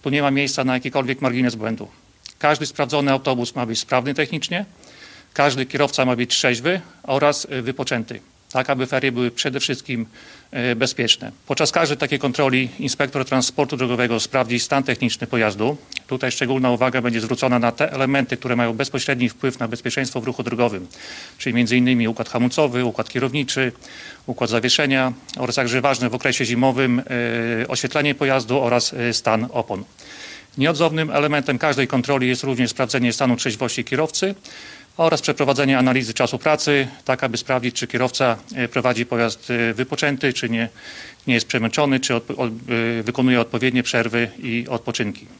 Tu nie ma miejsca na jakikolwiek margines błędu. Każdy sprawdzony autobus ma być sprawny technicznie, każdy kierowca ma być trzeźwy oraz wypoczęty, tak aby ferie były przede wszystkim bezpieczne. Podczas każdej takiej kontroli inspektor transportu drogowego sprawdzi stan techniczny pojazdu. Tutaj szczególna uwaga będzie zwrócona na te elementy, które mają bezpośredni wpływ na bezpieczeństwo w ruchu drogowym, czyli m.in. układ hamulcowy, układ kierowniczy, układ zawieszenia oraz także ważne w okresie zimowym oświetlenie pojazdu oraz stan opon. Nieodzownym elementem każdej kontroli jest również sprawdzenie stanu trzeźwości kierowcy oraz przeprowadzenie analizy czasu pracy, tak aby sprawdzić, czy kierowca prowadzi pojazd wypoczęty, czy nie jest przemęczony, czy wykonuje odpowiednie przerwy i odpoczynki.